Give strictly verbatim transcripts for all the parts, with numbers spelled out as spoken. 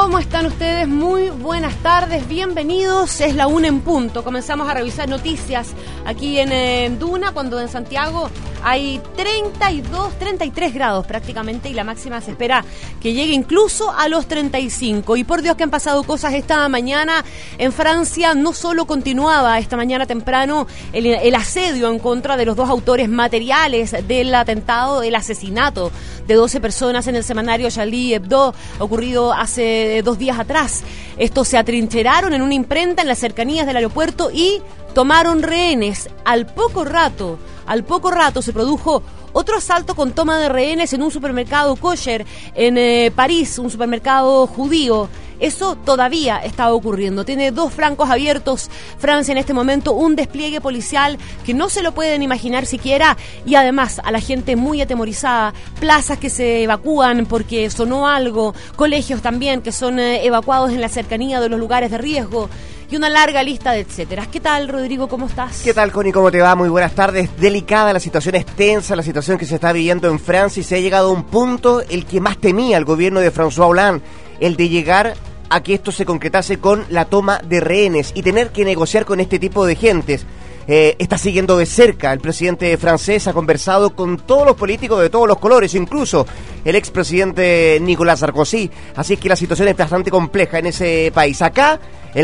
¿Cómo están ustedes? Muy buenas tardes, bienvenidos. Es la una en punto. Comenzamos a revisar noticias aquí en eh, Duna, cuando en Santiago hay treinta y dos, treinta y tres grados prácticamente y la máxima se espera que llegue incluso a los treinta y cinco. Y por Dios que han pasado cosas esta mañana en Francia. No solo continuaba esta mañana temprano el, el asedio en contra de los dos autores materiales del atentado, el asesinato de doce personas en el semanario Charlie Hebdo, ocurrido hace dos días atrás. Estos se atrincheraron en una imprenta en las cercanías del aeropuerto y tomaron rehenes. Al poco rato, al poco rato se produjo otro asalto con toma de rehenes en un supermercado kosher en eh, París, un supermercado judío. Eso todavía está ocurriendo. Tiene dos flancos abiertos Francia en este momento, un despliegue policial que no se lo pueden imaginar siquiera, y además a la gente muy atemorizada, plazas que se evacúan porque sonó algo, colegios también que son eh, evacuados en la cercanía de los lugares de riesgo, y una larga lista de etcétera. ¿Qué tal, Rodrigo? ¿Cómo estás? ¿Qué tal, Connie? ¿Cómo te va? Muy buenas tardes. Delicada la situación, es tensa la situación que se está viviendo en Francia, y se ha llegado a un punto el que más temía el gobierno de François Hollande, el de llegar a que esto se concretase con la toma de rehenes y tener que negociar con este tipo de gentes. Eh, está siguiendo de cerca el presidente francés, ha conversado con todos los políticos de todos los colores, incluso el expresidente Nicolas Sarkozy, así que la situación es bastante compleja en ese país. Acá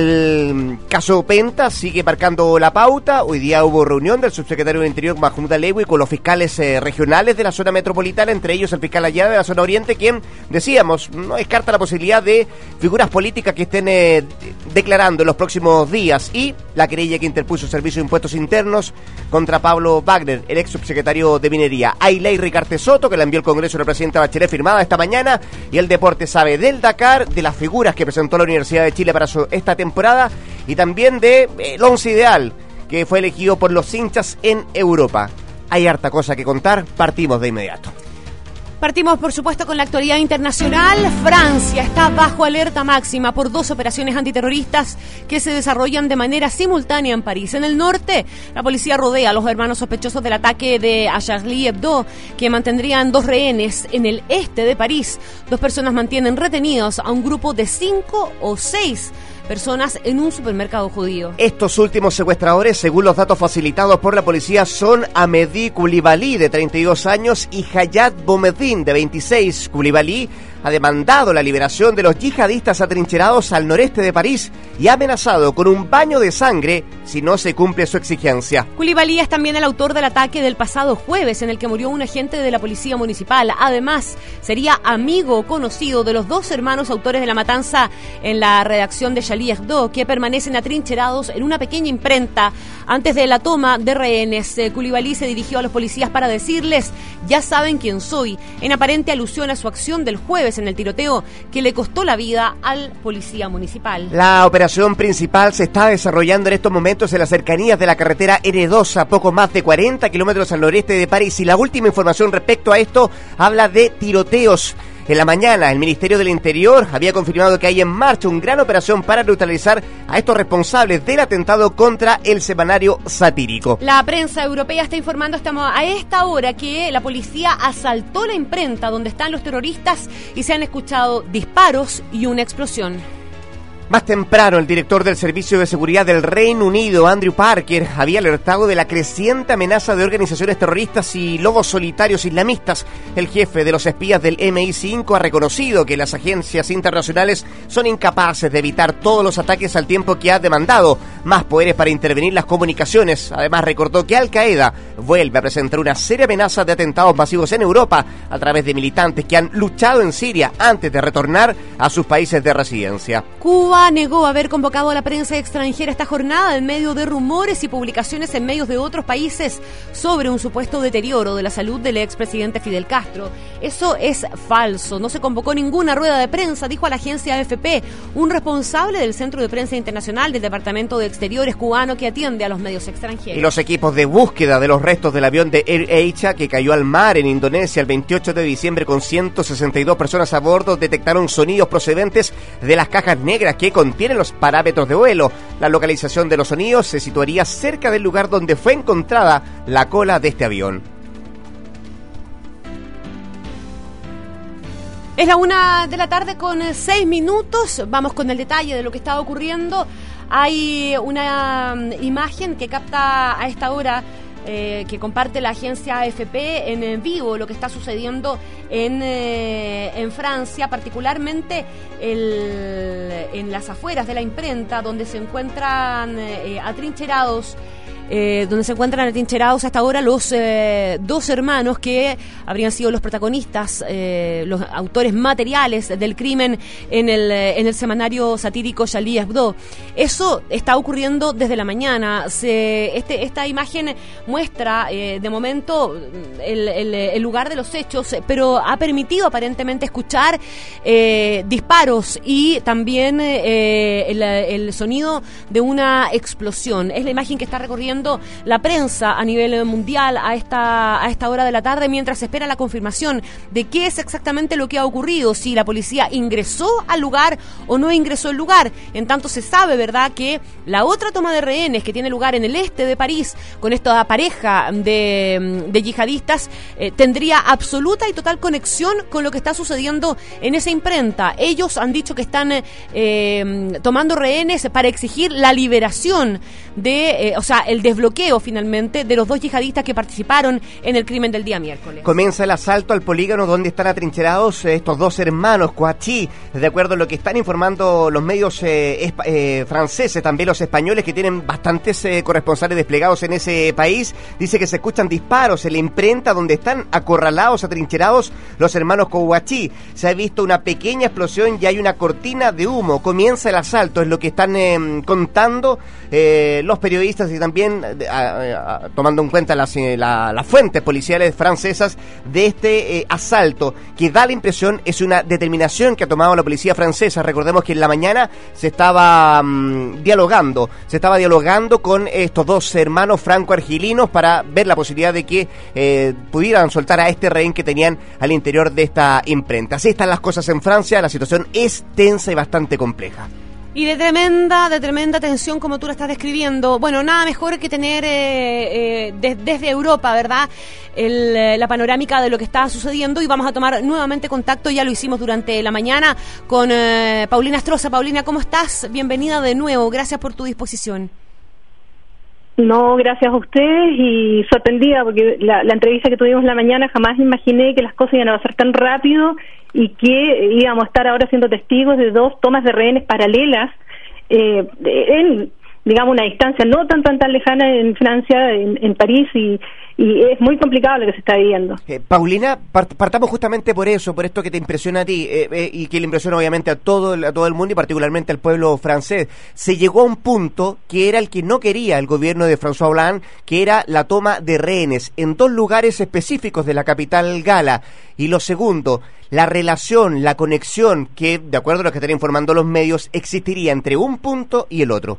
el caso Penta sigue marcando la pauta. Hoy día hubo reunión del subsecretario del Interior Mahmoud Alewi con los fiscales eh, regionales de la zona metropolitana, entre ellos el fiscal Ayala de la zona oriente, quien, decíamos, no descarta la posibilidad de figuras políticas que estén eh, declarando en los próximos días, y la querella que interpuso el Servicio de Impuestos Internos contra Pablo Wagner, el ex subsecretario de Minería. Hay ley Ricarte Soto, que la envió el Congreso de la presidenta Bachelet, firmada esta mañana, y el deporte sabe del Dakar, de las figuras que presentó la Universidad de Chile para su, esta temporada, y también de eh, el once ideal que fue elegido por los hinchas en Europa. Hay harta cosa que contar, partimos de inmediato. Partimos, por supuesto, con la actualidad internacional. Francia está bajo alerta máxima por dos operaciones antiterroristas que se desarrollan de manera simultánea en París. En el norte, la policía rodea a los hermanos sospechosos del ataque de a Charlie Hebdo, que mantendrían dos rehenes. En el este de París, dos personas mantienen retenidos a un grupo de cinco o seis personas en un supermercado judío. Estos últimos secuestradores, según los datos facilitados por la policía, son Amedi Koulibaly, de treinta y dos años, y Hayat Boumediene, de veintiséis. Koulibaly ha demandado la liberación de los yihadistas atrincherados al noreste de París y ha amenazado con un baño de sangre si no se cumple su exigencia. Koulibaly es también el autor del ataque del pasado jueves en el que murió un agente de la policía municipal. Además, sería amigo o conocido de los dos hermanos autores de la matanza en la redacción de Charlie Hebdo, que permanecen atrincherados en una pequeña imprenta antes de la toma de rehenes. Koulibaly se dirigió a los policías para decirles: ya saben quién soy, en aparente alusión a su acción del jueves en el tiroteo que le costó la vida al policía municipal. La operación principal se está desarrollando en estos momentos en las cercanías de la carretera ene dos, a poco más de cuarenta kilómetros al noreste de París, y la última información respecto a esto habla de tiroteos. En la mañana, el Ministerio del Interior había confirmado que hay en marcha una gran operación para neutralizar a estos responsables del atentado contra el semanario satírico. La prensa europea está informando estamos a esta hora que la policía asaltó la imprenta donde están los terroristas y se han escuchado disparos y una explosión. Más temprano, el director del Servicio de Seguridad del Reino Unido, Andrew Parker, había alertado de la creciente amenaza de organizaciones terroristas y lobos solitarios islamistas. El jefe de los espías del eme i cinco ha reconocido que las agencias internacionales son incapaces de evitar todos los ataques al tiempo que ha demandado más poderes para intervenir las comunicaciones. Además, recordó que Al Qaeda vuelve a presentar una seria amenaza de atentados masivos en Europa a través de militantes que han luchado en Siria antes de retornar a sus países de residencia. Cuba negó haber convocado a la prensa extranjera esta jornada en medio de rumores y publicaciones en medios de otros países sobre un supuesto deterioro de la salud del expresidente Fidel Castro. Eso es falso. No se convocó ninguna rueda de prensa, dijo a la agencia A F P un responsable del Centro de Prensa Internacional del Departamento de Exteriores cubano que atiende a los medios extranjeros. Y los equipos de búsqueda de los restos del avión de AirAsia que cayó al mar en Indonesia el veintiocho de diciembre con ciento sesenta y dos personas a bordo detectaron sonidos procedentes de las cajas negras que contienen los parámetros de vuelo. La localización de los sonidos se situaría cerca del lugar donde fue encontrada la cola de este avión. Es la una de la tarde con seis minutos. Vamos con el detalle de lo que está ocurriendo. Hay una imagen que capta a esta hora, eh, que comparte la agencia A F P en vivo, lo que está sucediendo en, eh, en Francia, particularmente el, en las afueras de la imprenta, donde se encuentran eh, atrincherados. Eh, donde se encuentran atrincherados hasta ahora los eh, dos hermanos que habrían sido los protagonistas, eh, los autores materiales del crimen en el, en el semanario satírico Charlie Hebdo. Eso está ocurriendo desde la mañana. Se, este, esta imagen muestra eh, de momento el, el, el lugar de los hechos, pero ha permitido aparentemente escuchar eh, disparos y también eh, el, el sonido de una explosión. Es la imagen que está recorriendo la prensa a nivel mundial a esta, a esta hora de la tarde, mientras se espera la confirmación de qué es exactamente lo que ha ocurrido, si la policía ingresó al lugar o no ingresó al lugar. En tanto se sabe, ¿verdad?, que la otra toma de rehenes que tiene lugar en el este de París con esta pareja de, de yihadistas eh, tendría absoluta y total conexión con lo que está sucediendo en esa imprenta. Ellos han dicho que están eh, tomando rehenes para exigir la liberación de, eh, o sea, el desbloqueo finalmente de los dos yihadistas que participaron en el crimen del día miércoles. Comienza el asalto al polígono donde están atrincherados estos dos hermanos, Kouachi, de acuerdo a lo que están informando los medios eh, esp- eh, franceses, también los españoles, que tienen bastantes eh, corresponsales desplegados en ese país. Dice que se escuchan disparos en la imprenta donde están acorralados, atrincherados los hermanos Kouachi. Se ha visto una pequeña explosión y hay una cortina de humo. Comienza el asalto, es lo que están eh, contando eh, los periodistas y también A, a, a, tomando en cuenta las, la, las fuentes policiales francesas de este eh, asalto, que da la impresión es una determinación que ha tomado la policía francesa. Recordemos que en la mañana se estaba um, dialogando, se estaba dialogando con estos dos hermanos franco-argelinos para ver la posibilidad de que eh, pudieran soltar a este rehén que tenían al interior de esta imprenta. Así están las cosas en Francia, la situación es tensa y bastante compleja. Y de tremenda, de tremenda tensión, como tú la estás describiendo. Bueno, nada mejor que tener eh, eh, de, desde Europa, ¿verdad?, El, la panorámica de lo que está sucediendo, y vamos a tomar nuevamente contacto, ya lo hicimos durante la mañana, con eh, Paulina Astroza. Paulina, ¿cómo estás? Bienvenida de nuevo, gracias por tu disposición. No, gracias a ustedes, y sorprendida porque la, la entrevista que tuvimos en la mañana jamás imaginé que las cosas iban a pasar tan rápido y que íbamos a estar ahora siendo testigos de dos tomas de rehenes paralelas eh, en, digamos, una distancia no tan tan tan lejana en Francia, en, en París, y, y es muy complicado lo que se está viviendo. Eh, Paulina, part- partamos justamente por eso, por esto que te impresiona a ti eh, eh, y que le impresiona obviamente a todo, el, a todo el mundo y particularmente al pueblo francés. Se llegó a un punto que era el que no quería el gobierno de François Hollande, que era la toma de rehenes en dos lugares específicos de la capital gala. Y lo segundo, la relación, la conexión que, de acuerdo a lo que están informando los medios, existiría entre un punto y el otro.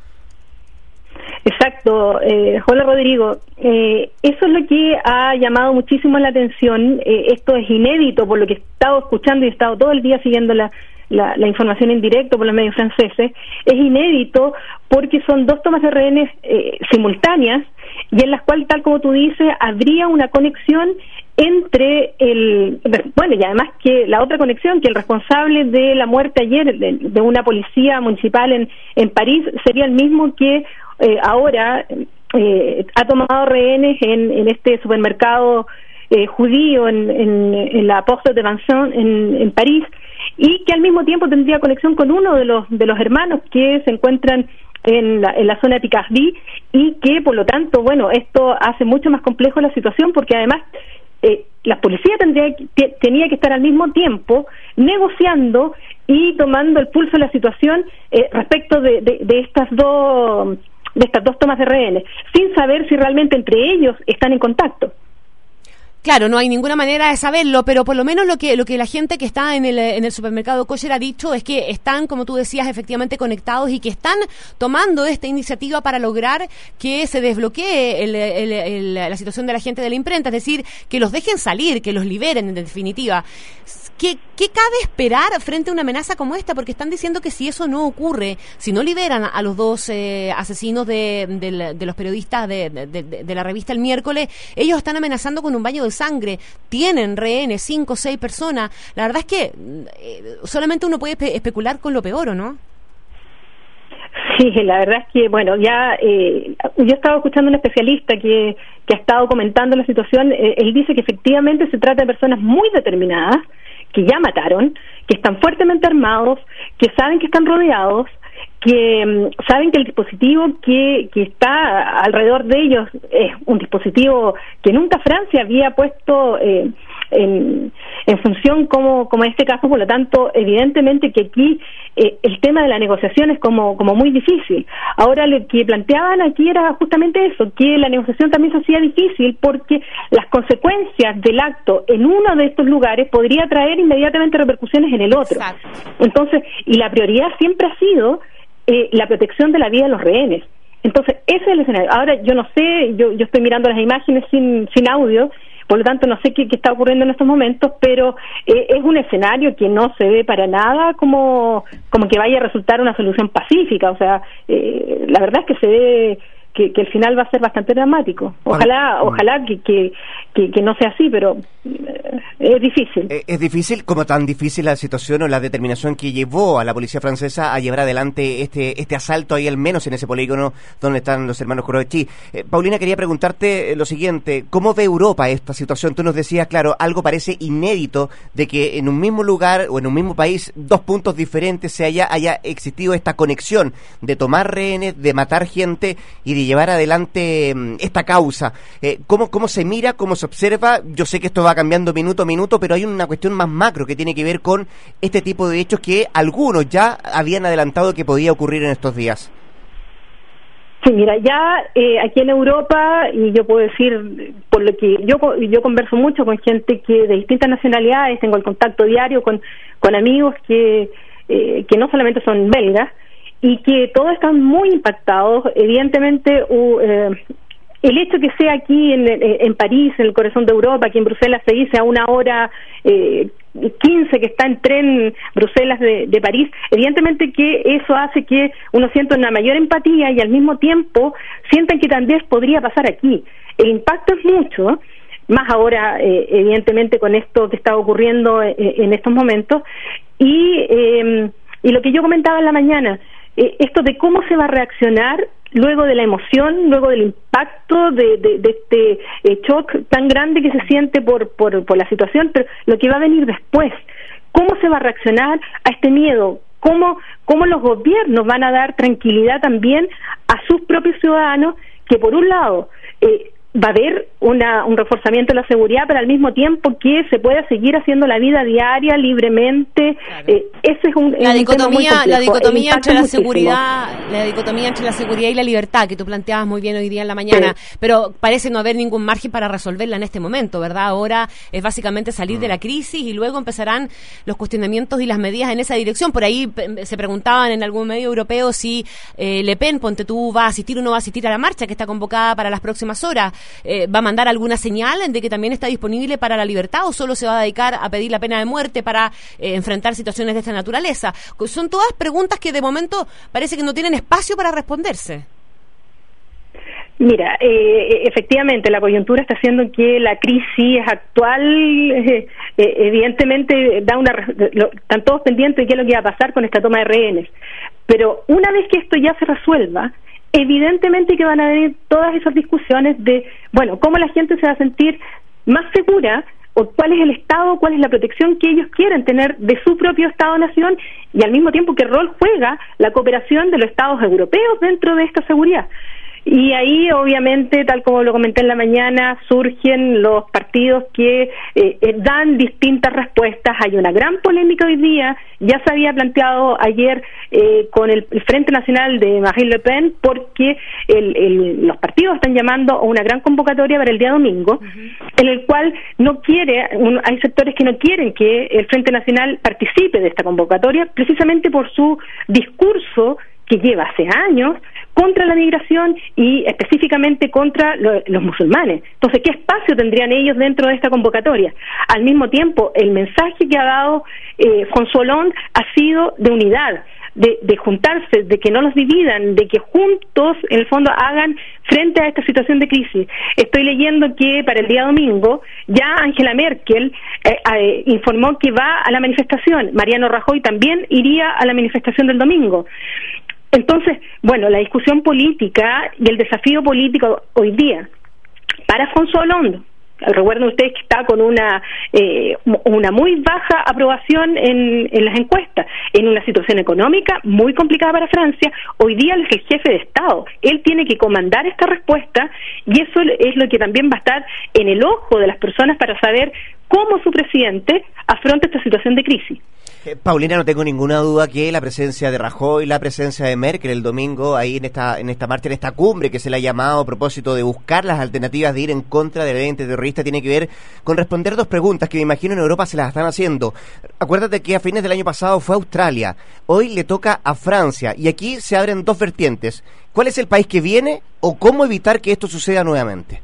Exacto, eh, hola Rodrigo, eh, eso es lo que ha llamado muchísimo la atención. Eh, esto es inédito por lo que he estado escuchando y he estado todo el día siguiendo la, la, la información en directo por los medios franceses. Es inédito porque son dos tomas de rehenes eh, simultáneas, y en las cuales, tal como tú dices, habría una conexión entre el, bueno, y además que la otra conexión, que el responsable de la muerte ayer de, de una policía municipal en, en París sería el mismo que eh, ahora eh, ha tomado rehenes en, en este supermercado eh, judío en, en, en la Porte de Vincennes en, en París, y que al mismo tiempo tendría conexión con uno de los de los hermanos que se encuentran en la, en la zona de Picardie, y que por lo tanto, bueno, esto hace mucho más complejo la situación, porque además eh, la policía tendría que, tenía que estar al mismo tiempo negociando y tomando el pulso de la situación eh, respecto de, de, de estas dos de estas dos tomas de rehenes, sin saber si realmente entre ellos están en contacto. Claro, no hay ninguna manera de saberlo, pero por lo menos lo que lo que la gente que está en el en el supermercado Kosher ha dicho es que están, como tú decías, efectivamente conectados, y que están tomando esta iniciativa para lograr que se desbloquee el, el, el, la situación de la gente de la imprenta, es decir, que los dejen salir, que los liberen en definitiva. ¿Qué, ¿Qué cabe esperar frente a una amenaza como esta? Porque están diciendo que si eso no ocurre, si no liberan a los dos eh, asesinos de, de, de los periodistas de, de, de, de la revista El Miércoles, ellos están amenazando con un baño de sangre, tienen rehenes, cinco o seis personas. La verdad es que eh, solamente uno puede espe- especular con lo peor, ¿o no? Sí, la verdad es que, bueno, ya eh, yo estaba escuchando a un especialista que, que ha estado comentando la situación. Eh, él dice que efectivamente se trata de personas muy determinadas, que ya mataron, que están fuertemente armados, que saben que están rodeados, que um, saben que el dispositivo que, que está alrededor de ellos es un dispositivo que nunca Francia había puesto eh, en, en función como, como en este caso. Por lo tanto, evidentemente que aquí eh, el tema de la negociación es como, como muy difícil. Ahora, lo que planteaban aquí era justamente eso, que la negociación también se hacía difícil porque las consecuencias del acto en uno de estos lugares podría traer inmediatamente repercusiones en el otro. Exacto. Entonces, y la prioridad siempre ha sido eh, la protección de la vida de los rehenes. Entonces, ese es el escenario. Ahora, yo no sé, yo, yo estoy mirando las imágenes sin, sin audio, por lo tanto no sé qué, qué está ocurriendo en estos momentos, pero eh, es un escenario que no se ve para nada como, como que vaya a resultar una solución pacífica. O sea, eh, la verdad es que se ve que, que el final va a ser bastante dramático. Ojalá, ojalá que, que, que, que no sea así, pero eh, es difícil. Es difícil, como tan difícil la situación o la determinación que llevó a la policía francesa a llevar adelante este este asalto ahí, al menos en ese polígono donde están los hermanos Kurochki. Eh, Paulina, quería preguntarte lo siguiente: ¿cómo ve Europa esta situación? Tú nos decías, claro, algo parece inédito de que en un mismo lugar o en un mismo país, dos puntos diferentes, se haya, haya existido esta conexión de tomar rehenes, de matar gente y de llevar adelante um, esta causa. Eh, ¿cómo, ¿Cómo se mira, cómo se observa? Yo sé que esto va cambiando minuto a minuto, pero hay una cuestión más macro que tiene que ver con este tipo de hechos que algunos ya habían adelantado que podía ocurrir en estos días. Sí, mira, ya eh, aquí en Europa, y yo puedo decir, por lo que yo yo converso mucho con gente que de distintas nacionalidades, tengo el contacto diario con, con amigos que, eh, que no solamente son belgas, y que todos están muy impactados. Evidentemente, uh, eh, el hecho que sea aquí en, en París, en el corazón de Europa, aquí en Bruselas se dice a una hora eh, quince que está en tren Bruselas de, de París, evidentemente que eso hace que uno sienta una mayor empatía y al mismo tiempo sientan que también podría pasar aquí. El impacto es mucho, más ahora eh, evidentemente con esto que está ocurriendo en, en estos momentos, y, eh, y lo que yo comentaba en la mañana, eh, esto de cómo se va a reaccionar luego de la emoción, luego del impacto de, de, de este eh, shock tan grande que se siente por, por, por la situación, pero lo que va a venir después, cómo se va a reaccionar a este miedo, cómo, cómo los gobiernos van a dar tranquilidad también a sus propios ciudadanos, que por un lado eh, va a haber una, un reforzamiento de la seguridad, pero al mismo tiempo que se pueda seguir haciendo la vida diaria libremente. Claro. Eh, ese es un, la un dicotomía, tema muy la dicotomía entre la muchísimo. seguridad, la dicotomía entre la seguridad y la libertad que tú planteabas muy bien hoy día en la mañana, sí. Pero parece no haber ningún margen para resolverla en este momento, ¿verdad? Ahora es básicamente salir mm. de la crisis y luego empezarán los cuestionamientos y las medidas en esa dirección. Por ahí pe- se preguntaban en algún medio europeo si eh, Le Pen, ponte tú, va a asistir o no va a asistir a la marcha que está convocada para las próximas horas. Eh, ¿Va a mandar alguna señal de que también está disponible para la libertad o solo se va a dedicar a pedir la pena de muerte para eh, enfrentar situaciones de esta naturaleza? Son todas preguntas que de momento parece que no tienen espacio para responderse. Mira, eh, efectivamente la coyuntura está haciendo que la crisis actual eh, eh, evidentemente da una lo, están todos pendientes de qué es lo que va a pasar con esta toma de rehenes, pero una vez que esto ya se resuelva, evidentemente que van a venir todas esas discusiones de, bueno, cómo la gente se va a sentir más segura, o cuál es el Estado, cuál es la protección que ellos quieren tener de su propio Estado-nación, y al mismo tiempo qué rol juega la cooperación de los Estados europeos dentro de esta seguridad. Y ahí, obviamente, tal como lo comenté en la mañana, surgen los partidos que eh, dan distintas respuestas. Hay una gran polémica hoy día, ya se había planteado ayer eh, con el, el Frente Nacional de Marine Le Pen, porque el, el, los partidos están llamando a una gran convocatoria para el día domingo, uh-huh. en el cual no quiere, un, hay sectores que no quieren que el Frente Nacional participe de esta convocatoria, precisamente por su discurso que lleva hace años contra la migración y específicamente contra lo, los musulmanes. Entonces, ¿qué espacio tendrían ellos dentro de esta convocatoria? Al mismo tiempo, el mensaje que ha dado eh, François Hollande ha sido de unidad, de, de juntarse, de que no los dividan, de que juntos, en el fondo, hagan frente a esta situación de crisis. Estoy leyendo que para el día domingo ya Angela Merkel eh, eh, informó que va a la manifestación. Mariano Rajoy también iría a la manifestación del domingo. Entonces, bueno, la discusión política y el desafío político hoy día para François Hollande, recuerden ustedes que está con una eh, una muy baja aprobación en, en las encuestas, en una situación económica muy complicada para Francia. Hoy día él es el jefe de Estado, él tiene que comandar esta respuesta, y eso es lo que también va a estar en el ojo de las personas para saber cómo su presidente afronta esta situación de crisis. Eh, Paulina, no tengo ninguna duda que la presencia de Rajoy, la presencia de Merkel el domingo ahí en esta en esta marcha, en esta cumbre que se le ha llamado a propósito de buscar las alternativas de ir en contra del ente terrorista, tiene que ver con responder dos preguntas que me imagino en Europa se las están haciendo. Acuérdate que a fines del año pasado fue Australia, hoy le toca a Francia, y aquí se abren dos vertientes. ¿Cuál es el país que viene o cómo evitar que esto suceda nuevamente?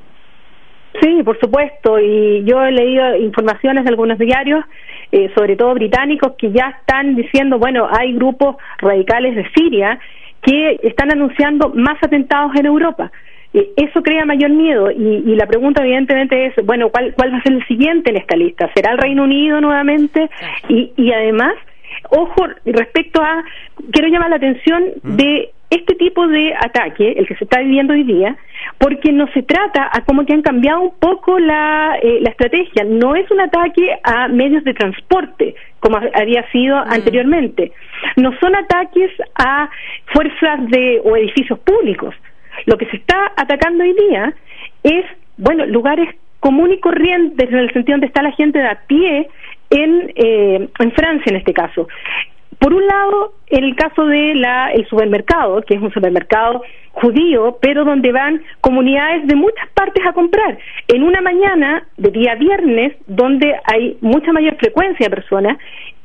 Sí, por supuesto, y yo he leído informaciones de algunos diarios, eh, sobre todo británicos, que ya están diciendo, bueno, hay grupos radicales de Siria que están anunciando más atentados en Europa. Eh, eso crea mayor miedo, y, y la pregunta evidentemente es, bueno, ¿cuál, cuál va a ser el siguiente en esta lista? ¿Será el Reino Unido nuevamente? Y, y además, ojo, respecto a, quiero llamar la atención de este tipo de ataque, el que se está viviendo hoy día, porque no se trata a como que han cambiado un poco la, eh, la estrategia. No es un ataque a medios de transporte, como había sido mm. anteriormente. No son ataques a fuerzas de o edificios públicos. Lo que se está atacando hoy día es, bueno, lugares comunes y corrientes, en el sentido donde está la gente de a pie en, eh, en Francia en este caso. Por un lado, en el caso de la el supermercado, que es un supermercado judío, pero donde van comunidades de muchas partes a comprar, en una mañana de día viernes, donde hay mucha mayor frecuencia de personas,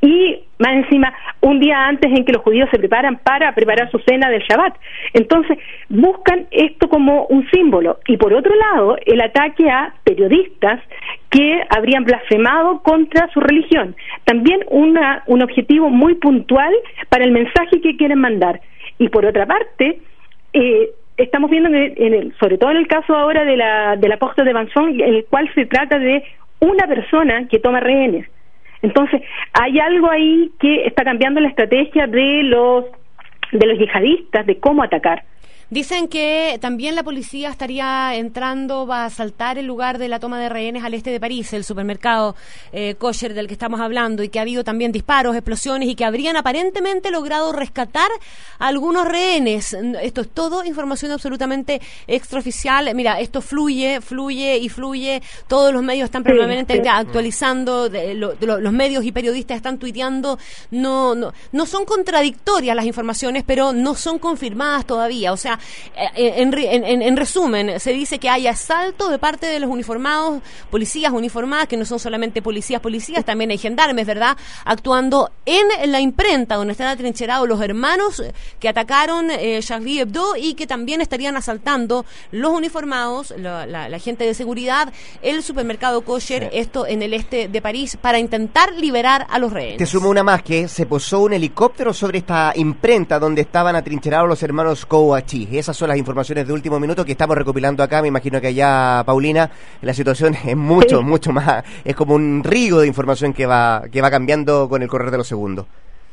y más encima un día antes en que los judíos se preparan para preparar su cena del Shabbat. Entonces buscan esto como un símbolo. Y por otro lado, el ataque a periodistas que habrían blasfemado contra su religión, también una un objetivo muy puntual para el mensaje que quieren mandar. Y por otra parte, eh, estamos viendo en el, en el, sobre todo en el caso ahora de la de la Porte de Vincennes, en el cual se trata de una persona que toma rehenes. Entonces, hay algo ahí que está cambiando la estrategia de los de los yihadistas, de cómo atacar. Dicen que también la policía estaría entrando, va a asaltar el lugar de la toma de rehenes al este de París, el supermercado eh, kosher del que estamos hablando, y que ha habido también disparos, explosiones, y que habrían aparentemente logrado rescatar a algunos rehenes. Esto es todo información absolutamente extraoficial. Mira, esto fluye, fluye y fluye. Todos los medios están permanentemente sí, sí. actualizando, de, lo, de lo, los medios y periodistas están tuiteando. No, no, no son contradictorias las informaciones, pero no son confirmadas todavía. O sea, En, en, en resumen, se dice que hay asalto de parte de los uniformados, policías uniformadas, que no son solamente policías, policías, también hay gendarmes, ¿verdad?, actuando en la imprenta donde están atrincherados los hermanos que atacaron eh, Charlie Hebdo, y que también estarían asaltando los uniformados, la, la, la gente de seguridad, el supermercado kosher, sí. esto en el este de París, para intentar liberar a los rehenes. Te sumo una más, que se posó un helicóptero sobre esta imprenta donde estaban atrincherados los hermanos Kouachi. Esas son las informaciones de último minuto que estamos recopilando acá. Me imagino que allá, Paulina, la situación es mucho, sí. mucho más, es como un río de información que va que va cambiando con el correr de los segundos.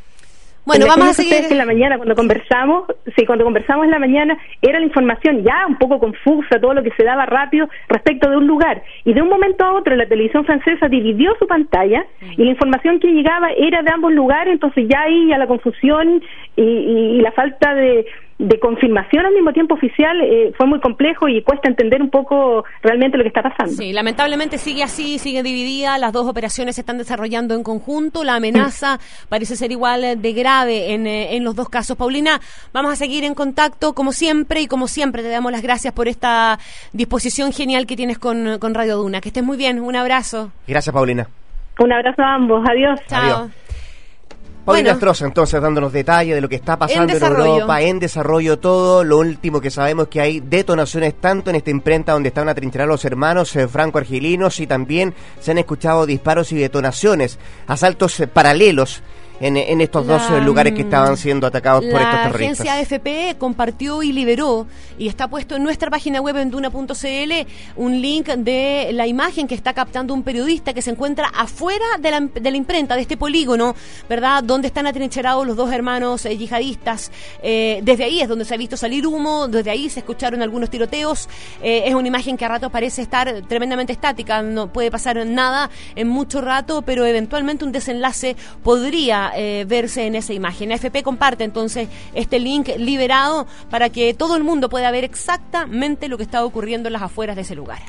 Bueno, vamos a seguir. En la mañana, cuando conversamos, sí, cuando conversamos en la mañana, era la información ya un poco confusa, todo lo que se daba rápido respecto de un lugar. Y de un momento a otro, la televisión francesa dividió su pantalla y la información que llegaba era de ambos lugares, entonces ya ahí ya la confusión y, y, y la falta de, de confirmación al mismo tiempo oficial eh, fue muy complejo y cuesta entender un poco realmente lo que está pasando. Sí, lamentablemente sigue así, sigue dividida, las dos operaciones se están desarrollando en conjunto, la amenaza parece ser igual de grave en, en los dos casos. Paulina, vamos a seguir en contacto como siempre, y como siempre te damos las gracias por esta disposición genial que tienes con, con Radio Duna. Que estés muy bien, un abrazo. Gracias, Paulina. Un abrazo a ambos, adiós. Chao. Adiós. Paulina bueno, Stroza, entonces, dándonos detalles de lo que está pasando en, en Europa, en desarrollo todo. Lo último que sabemos es que hay detonaciones tanto en esta imprenta donde estaban atrincherados los hermanos eh, franco-argelinos, y también se han escuchado disparos y detonaciones, asaltos eh, paralelos en, en estos la, dos lugares que estaban siendo atacados por estos terroristas. La agencia A F P compartió y liberó, y está puesto en nuestra página web en duna punto c l, un link de la imagen que está captando un periodista que se encuentra afuera de la, de la imprenta, de este polígono, ¿verdad?, donde están atrincherados los dos hermanos eh, yihadistas. Eh, desde ahí es donde se ha visto salir humo, desde ahí se escucharon algunos tiroteos. Eh, es una imagen que a rato parece estar tremendamente estática, no puede pasar nada en mucho rato, pero eventualmente un desenlace podría eh, verse en esa imagen. A F P comparte entonces este link liberado para que todo el mundo pueda ver exactamente lo que está ocurriendo en las afueras de ese lugar.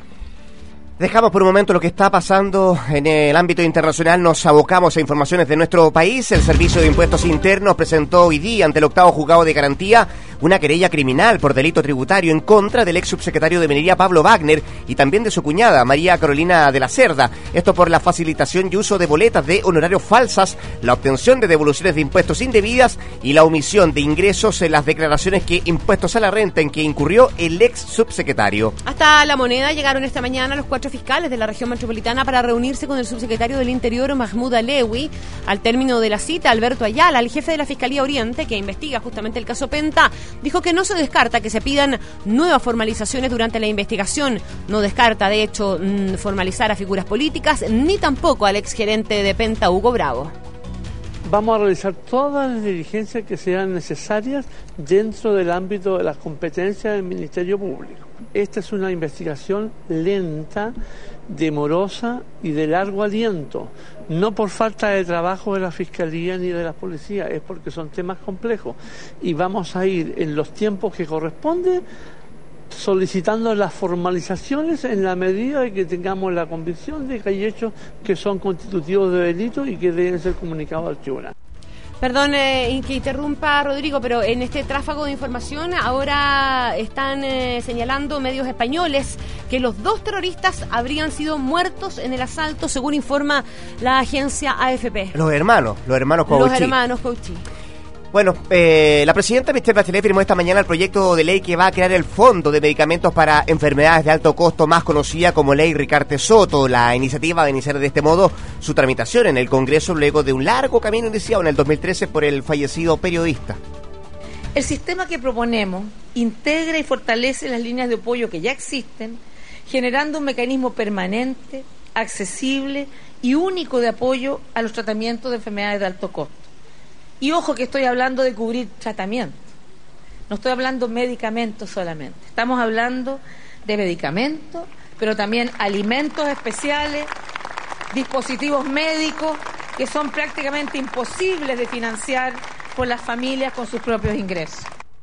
Dejamos por un momento lo que está pasando en el ámbito internacional, nos abocamos a informaciones de nuestro país. El Servicio de Impuestos Internos presentó hoy día ante el octavo juzgado de garantía una querella criminal por delito tributario en contra del ex subsecretario de Minería Pablo Wagner y también de su cuñada María Carolina de la Cerda. Esto por la facilitación y uso de boletas de honorarios falsas, la obtención de devoluciones de impuestos indebidas y la omisión de ingresos en las declaraciones que impuestos a la renta en que incurrió el ex subsecretario. Hasta La Moneda llegaron esta mañana los cuatro fiscales de la región metropolitana para reunirse con el subsecretario del Interior, Mahmoud Alewi. Al término de la cita, Alberto Ayala, el jefe de la Fiscalía Oriente, que investiga justamente el caso Penta, dijo que no se descarta que se pidan nuevas formalizaciones durante la investigación. No descarta, de hecho, formalizar a figuras políticas, ni tampoco al exgerente de Penta, Hugo Bravo. Vamos a realizar todas las diligencias que sean necesarias dentro del ámbito de las competencias del Ministerio Público. Esta es una investigación lenta, demorosa y de largo aliento, no por falta de trabajo de la Fiscalía ni de la Policía, es porque son temas complejos y vamos a ir en los tiempos que corresponde solicitando las formalizaciones en la medida de que tengamos la convicción de que hay hechos que son constitutivos de delito y que deben ser comunicados al tribunal. Perdón eh, que interrumpa, Rodrigo, pero en este tráfago de información ahora están eh, señalando medios españoles que los dos terroristas habrían sido muertos en el asalto, según informa la agencia A F P. Los hermanos, los hermanos Couchi. Los hermanos Couchi. Bueno, eh, la presidenta Michelle Bachelet firmó esta mañana el proyecto de ley que va a crear el Fondo de Medicamentos para Enfermedades de Alto Costo, más conocida como Ley Ricarte Soto. La iniciativa va a iniciar de este modo su tramitación en el Congreso luego de un largo camino iniciado en el dos mil trece por el fallecido periodista. El sistema que proponemos integra y fortalece las líneas de apoyo que ya existen, generando un mecanismo permanente, accesible y único de apoyo a los tratamientos de enfermedades de alto costo. Y ojo que estoy hablando de cubrir tratamiento, no estoy hablando de medicamentos solamente, estamos hablando de medicamentos, pero también alimentos especiales, dispositivos médicos que son prácticamente imposibles de financiar por las familias con sus propios ingresos.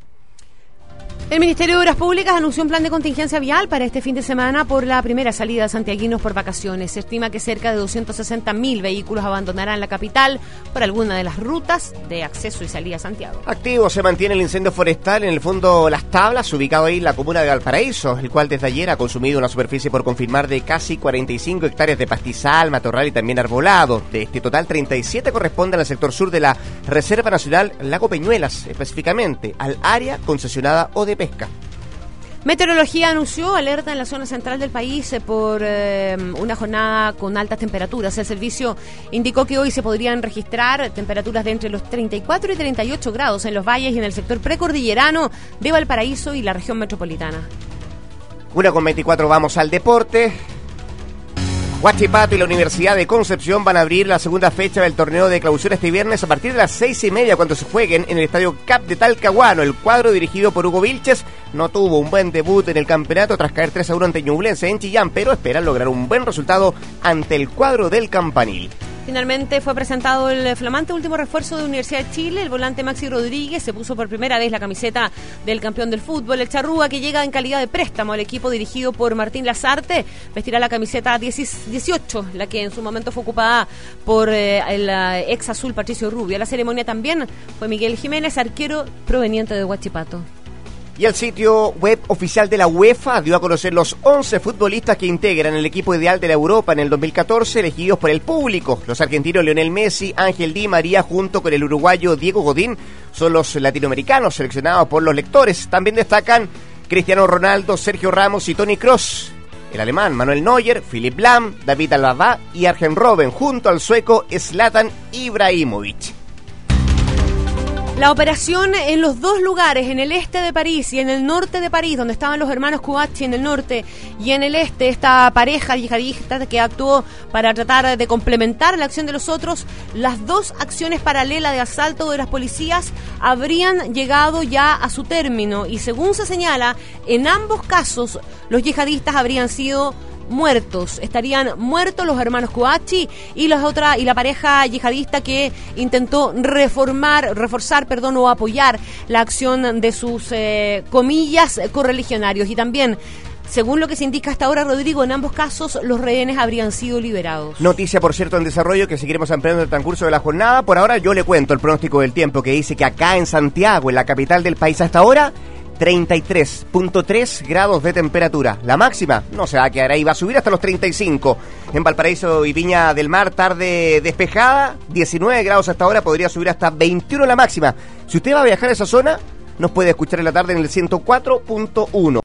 El Ministerio de Obras Públicas anunció un plan de contingencia vial para este fin de semana por la primera salida de santiaguinos por vacaciones. Se estima que cerca de doscientos sesenta mil vehículos abandonarán la capital por alguna de las rutas de acceso y salida a Santiago. Activo se mantiene el incendio forestal en el fondo Las Tablas, ubicado ahí en la comuna de Valparaíso, el cual desde ayer ha consumido una superficie por confirmar de casi cuarenta y cinco hectáreas de pastizal, matorral y también arbolado. De este total, treinta y siete corresponden al sector sur de la Reserva Nacional Lago Peñuelas, específicamente al área concesionada o de pesca. Meteorología anunció alerta en la zona central del país eh, por eh, una jornada con altas temperaturas. El servicio indicó que hoy se podrían registrar temperaturas de entre los treinta y cuatro y treinta y ocho grados en los valles y en el sector precordillerano de Valparaíso y la región metropolitana. Una con veinticuatro, vamos al deporte. Huachipato y la Universidad de Concepción van a abrir la segunda fecha del torneo de clausura este viernes a partir de las seis y media cuando se jueguen en el Estadio Cap de Talcahuano. El cuadro dirigido por Hugo Vilches no tuvo un buen debut en el campeonato tras caer tres a uno ante Ñublense en Chillán, pero esperan lograr un buen resultado ante el cuadro del Campanil. Finalmente fue presentado el flamante último refuerzo de Universidad de Chile. El volante Maxi Rodríguez se puso por primera vez la camiseta del campeón del fútbol. El charrúa, que llega en calidad de préstamo al equipo dirigido por Martín Lazarte, vestirá la camiseta dieciocho, la que en su momento fue ocupada por eh, el uh, ex azul Patricio Rubio. La ceremonia también fue Miguel Jiménez, arquero proveniente de Huachipato. Y el sitio web oficial de la UEFA dio a conocer los once futbolistas que integran el equipo ideal de la Europa en el dos mil catorce, elegidos por el público. Los argentinos Lionel Messi, Ángel Di María, junto con el uruguayo Diego Godín, son los latinoamericanos seleccionados por los lectores. También destacan Cristiano Ronaldo, Sergio Ramos y Toni Kroos. El alemán Manuel Neuer, Philipp Lahm, David Alaba y Arjen Robben, junto al sueco Zlatan Ibrahimovic. La operación en los dos lugares, en el este de París y en el norte de París, donde estaban los hermanos Kouachi en el norte y en el este, esta pareja yihadista que actuó para tratar de complementar la acción de los otros, las dos acciones paralelas de asalto de las policías habrían llegado ya a su término y según se señala, en ambos casos los yihadistas habrían sido muertos, estarían muertos los hermanos Kouachi y las otra y la pareja yihadista que intentó reformar, reforzar, perdón, o apoyar la acción de sus eh, comillas correligionarios. Y también, según lo que se indica hasta ahora, Rodrigo, en ambos casos los rehenes habrían sido liberados. Noticia, por cierto, en desarrollo que seguiremos ampliando en el transcurso de la jornada. Por ahora yo le cuento el pronóstico del tiempo que dice que acá en Santiago, en la capital del país hasta ahora, treinta y tres punto tres grados de temperatura. La máxima no se va a quedar ahí, va a subir hasta los treinta y cinco. En Valparaíso y Viña del Mar, tarde despejada, diecinueve grados hasta ahora, podría subir hasta veintiuno la máxima. Si usted va a viajar a esa zona, nos puede escuchar en la tarde en el ciento cuatro punto uno.